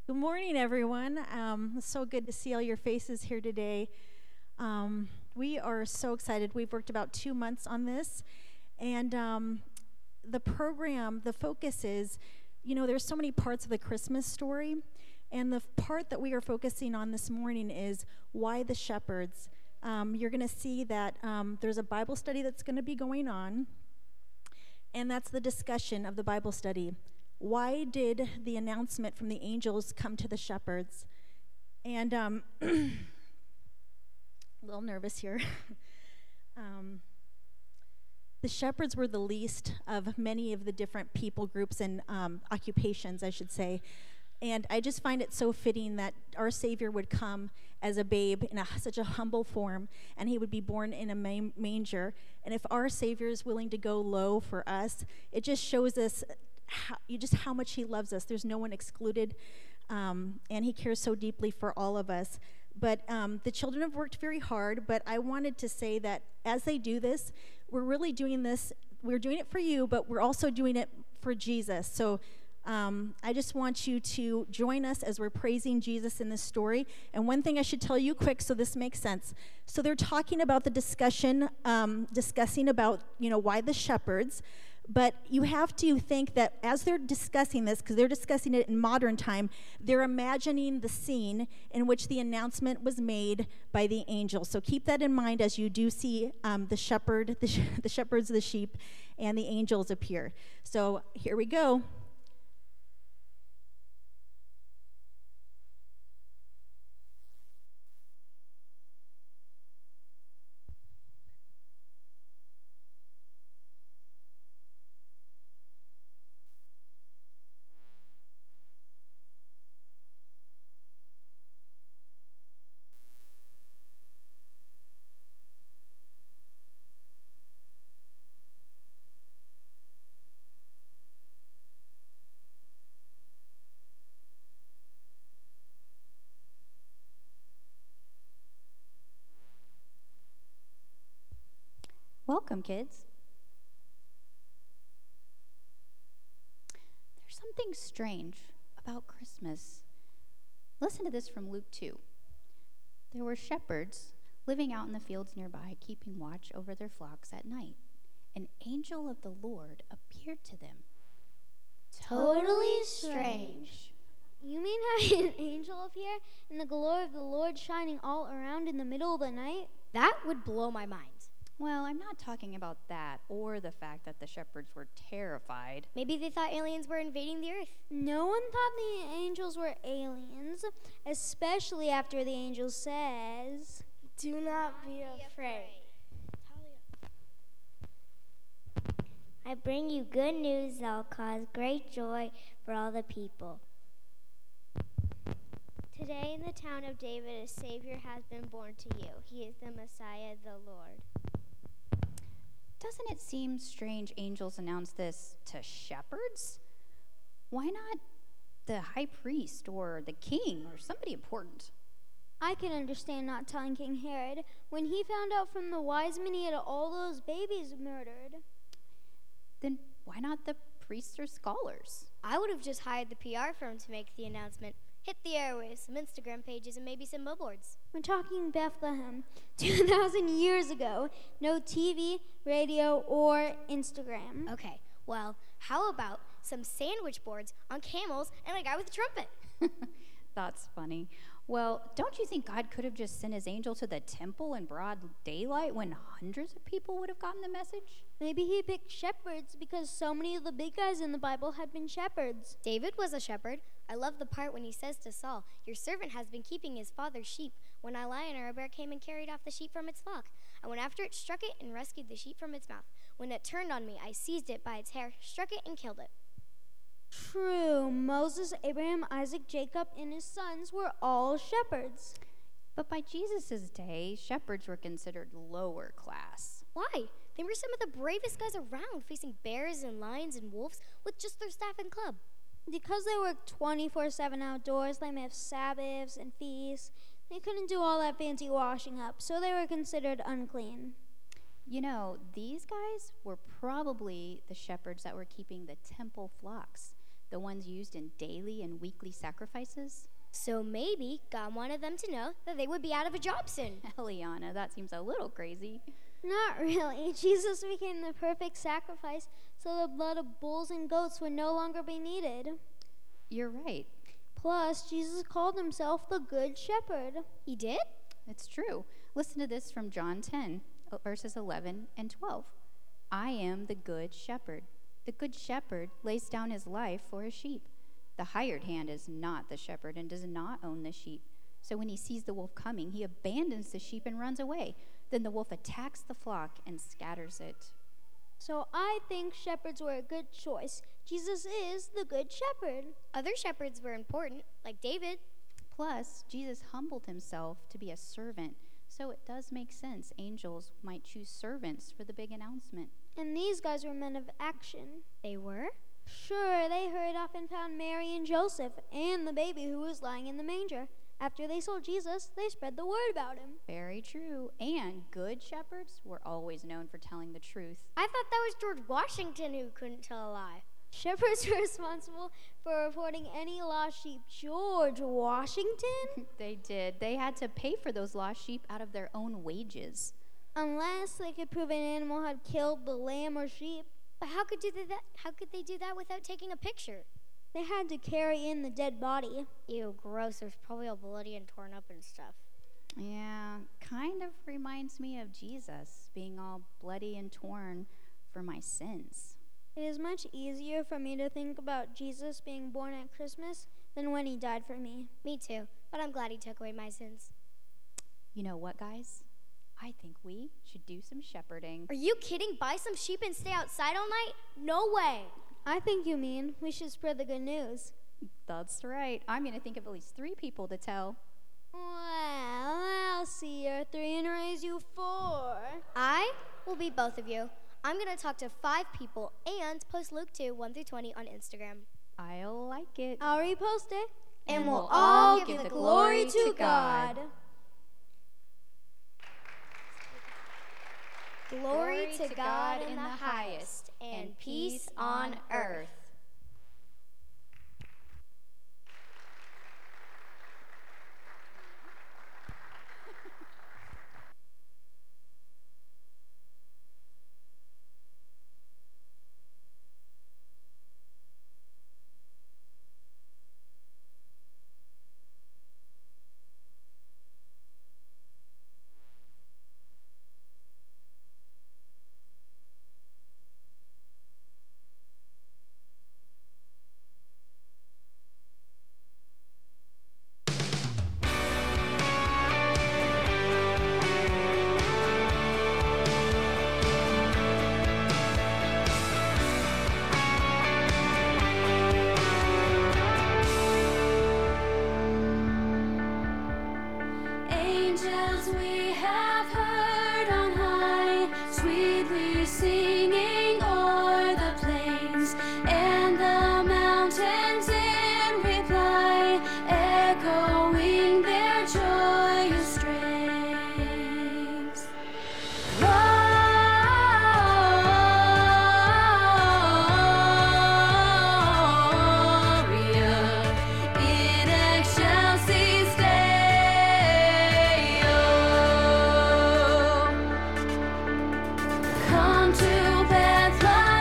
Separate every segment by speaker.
Speaker 1: Good morning, everyone. It's so good to see all your faces here today. We are so excited. We've worked about 2 months on this, and the program, the focus is, there's so many parts of the Christmas story, and the part that we are focusing on this morning is why the shepherds. You're going to see that there's a Bible study that's going to be going on, and that's the discussion of the Bible study. Why did the announcement from the angels come to the shepherds? And a little nervous here. The shepherds were the least of many of the different people groups and occupations, I should say. And I just find it so fitting that our Savior would come as a babe in such a humble form, and he would be born in a manger. And if our Savior is willing to go low for us, it just shows us how much he loves us. There's no one excluded, and he cares so deeply for all of us. But the children have worked very hard, but I wanted to say that as they do this, we're really doing this. We're doing it for you, but we're also doing it for Jesus. So I just want you to join us as we're praising Jesus in this story. And one thing I should tell you quick so this makes sense. So they're talking about the discussing about, why the shepherds. But you have to think that as they're discussing this, because they're discussing it in modern time, they're imagining the scene in which the announcement was made by the angel. So keep that in mind as you do see the shepherds, the sheep, and the angels appear. So here we go.
Speaker 2: Welcome, kids. There's something strange about Christmas. Listen to this from Luke 2. There were shepherds living out in the fields nearby, keeping watch over their flocks at night. An angel of the Lord appeared to them.
Speaker 3: Totally strange. You mean having an angel appear and the glory of the Lord shining all around in the middle of the night?
Speaker 4: That would blow my mind.
Speaker 2: Well, I'm not talking about that or the fact that the shepherds were terrified.
Speaker 4: Maybe they thought aliens were invading the earth.
Speaker 3: No one thought the angels were aliens, especially after the angel says,
Speaker 5: "Do not be afraid.
Speaker 6: I bring you good news that will cause great joy for all the people.
Speaker 7: Today in the town of David, a Savior has been born to you. He is the Messiah, the Lord."
Speaker 2: Doesn't it seem strange angels announce this to shepherds? Why not the high priest or the king or somebody important?
Speaker 3: I can understand not telling King Herod when he found out from the wise men he had all those babies murdered.
Speaker 2: Then why not the priests or scholars?
Speaker 4: I would have just hired the PR firm to make the announcement. Hit the airwaves, some Instagram pages, and maybe some billboards.
Speaker 3: We're talking Bethlehem, 2,000 years ago. No TV, radio, or Instagram.
Speaker 4: Okay, well, how about some sandwich boards on camels and a guy with a trumpet?
Speaker 2: That's funny. Well, don't you think God could have just sent his angel to the temple in broad daylight when hundreds of people would have gotten the message?
Speaker 3: Maybe he picked shepherds because so many of the big guys in the Bible had been shepherds.
Speaker 4: David was a shepherd. I love the part when he says to Saul, "Your servant has been keeping his father's sheep. When a lion or a bear came and carried off the sheep from its flock, I went after it, struck it, and rescued the sheep from its mouth. When it turned on me, I seized it by its hair, struck it, and killed it."
Speaker 3: True. Moses, Abraham, Isaac, Jacob, and his sons were all shepherds.
Speaker 2: But by Jesus' day, shepherds were considered lower class.
Speaker 4: Why? They were some of the bravest guys around, facing bears and lions and wolves with just their staff and club.
Speaker 3: Because they worked 24/7 outdoors, they missed Sabbaths and feasts. They couldn't do all that fancy washing up, so they were considered unclean.
Speaker 2: You know, these guys were probably the shepherds that were keeping the temple flocks. the ones used in daily and weekly sacrifices?
Speaker 4: So maybe God wanted them to know that they would be out of a job soon.
Speaker 2: Eliana, that seems a little crazy.
Speaker 3: Not really. Jesus became the perfect sacrifice, so the blood of bulls and goats would no longer be needed.
Speaker 2: You're right.
Speaker 3: Plus, Jesus called himself the Good Shepherd.
Speaker 4: He did?
Speaker 2: It's true. Listen to this from John 10, verses 11 and 12. I am the good shepherd. The good shepherd lays down his life for his sheep. The hired hand is not the shepherd and does not own the sheep. So when he sees the wolf coming, he abandons the sheep and runs away. Then the wolf attacks the flock and scatters it.
Speaker 3: So I think shepherds were a good choice. Jesus is the Good Shepherd.
Speaker 4: Other shepherds were important, like David.
Speaker 2: Plus, Jesus humbled himself to be a servant. So it does make sense angels might choose servants for the big announcement.
Speaker 3: And these guys were men of action.
Speaker 4: They were?
Speaker 3: Sure, they hurried off and found Mary and Joseph and the baby who was lying in the manger. After they saw Jesus, they spread the word about him.
Speaker 2: Very true. And good shepherds were always known for telling the truth.
Speaker 4: I thought that was George Washington who couldn't tell a lie.
Speaker 3: Shepherds were responsible for reporting any lost sheep. George Washington?
Speaker 2: They did. They had to pay for those lost sheep out of their own wages.
Speaker 3: Unless they could prove an animal had killed the lamb or sheep.
Speaker 4: But how could they do that without taking a picture?
Speaker 3: They had to carry in the dead body.
Speaker 4: Ew, gross. It was probably all bloody and torn up and stuff.
Speaker 2: Yeah, kind of reminds me of Jesus being all bloody and torn for my sins.
Speaker 3: It is much easier for me to think about Jesus being born at Christmas than when he died for me.
Speaker 4: Me too, but I'm glad he took away my sins.
Speaker 2: You know what, guys? I think we should do some shepherding.
Speaker 4: Are you kidding? Buy some sheep and stay outside all night? No way.
Speaker 3: I think you mean we should spread the good news.
Speaker 2: That's right. I'm going to think of at least 3 people to tell.
Speaker 3: Well, I'll see your 3 and raise you 4.
Speaker 4: I will be both of you. I'm going to talk to 5 people and post Luke 2, 1 through 20 on Instagram.
Speaker 2: I'll like it.
Speaker 3: I'll repost it.
Speaker 2: And we'll all give the glory to God.
Speaker 4: Glory to God in the highest, and peace on earth.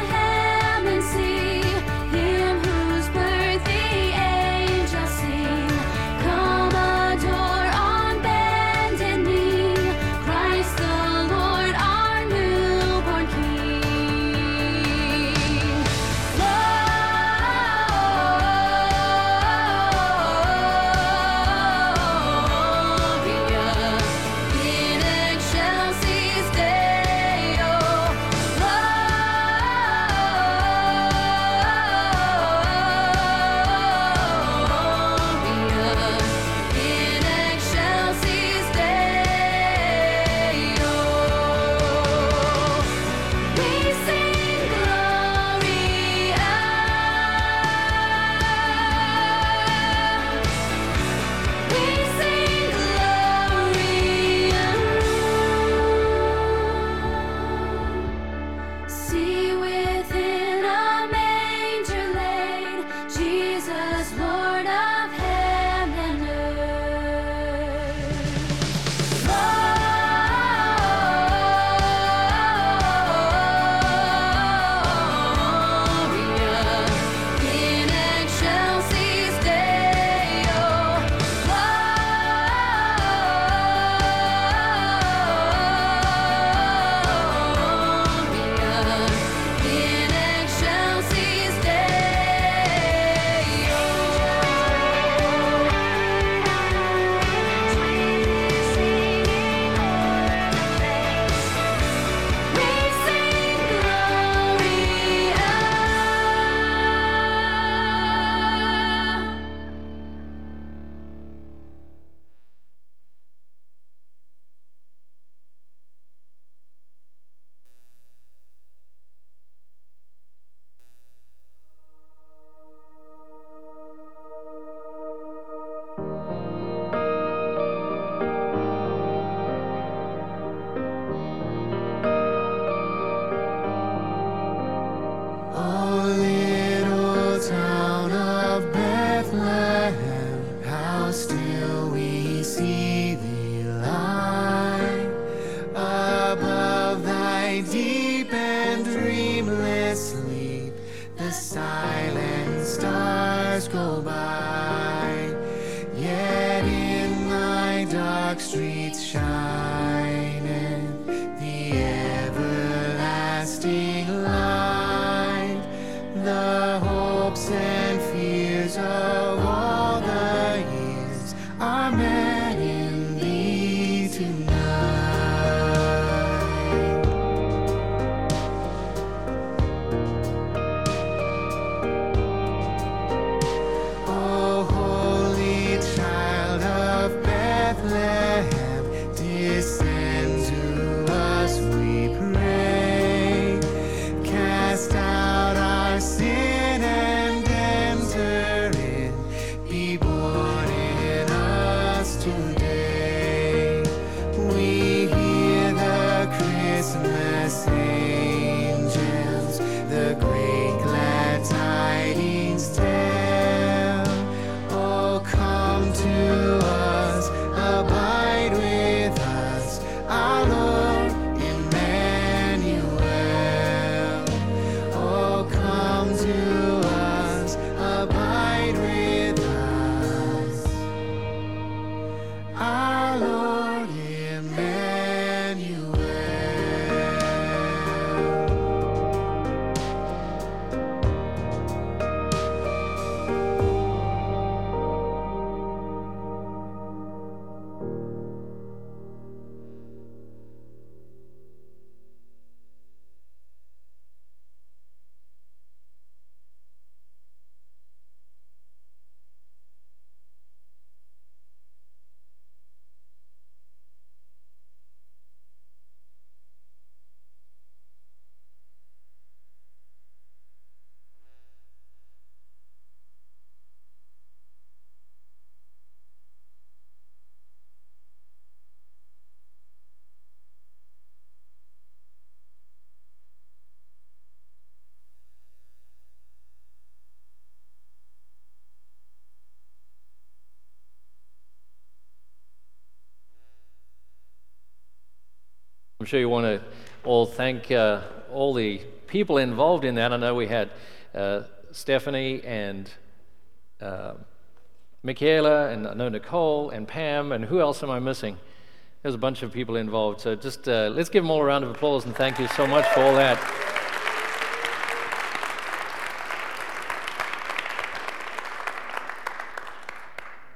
Speaker 8: Bethlehem and see him whose birth the angels sing. Streets shining, the everlasting light, the hopes and fears of all the years are met in thee tonight. Oh, holy child of Bethlehem, descend to us, we pray. Cast out our sin and enter in. Be born in us today. We hear the Christmas angels, the great glad tidings tell. Oh, come to us, abide with us, our Lord Emmanuel. Oh, come to us, abide with us, our Lord Emmanuel.
Speaker 9: I'm sure you want to all thank all the people involved in that. I know we had Stephanie and Michaela, and I know Nicole and Pam, and who else am I missing? There's a bunch of people involved. So just let's give them all a round of applause and thank you so much for all that.